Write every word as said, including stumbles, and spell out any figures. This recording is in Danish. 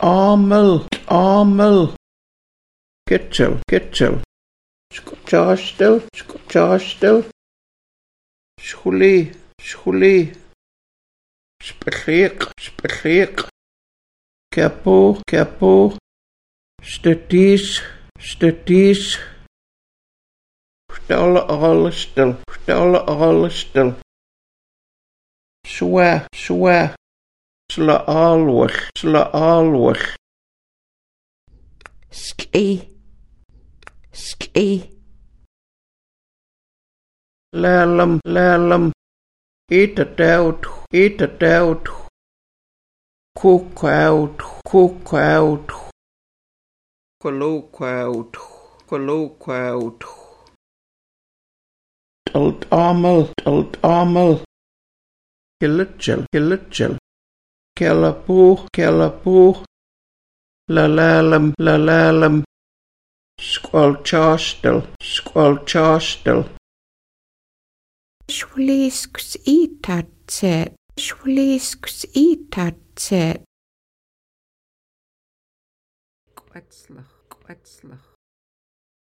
Armel, armel. Kitchel, kitchel. Skotjastel, skotjastel. Schuli, schuli. Spelleek, spelleek. Kapo, kapo. Stutties, stutties. Stelle allestel, stelle allestel. Swa, swa. Sla alweg, sla alweg. Ski, ski. Lelem, lelem. Eat it out, eat it out. Cook out, cook out. Cook out, cook out. Talt amel, talt amel. Kilitchel, kilitchel. Kellapoe, kellapoe. Lalalem, lalalem. Squalchastel, squalchastel. Shuliskus itatse, shuliskus itatse. Quetzlach, quetzlach.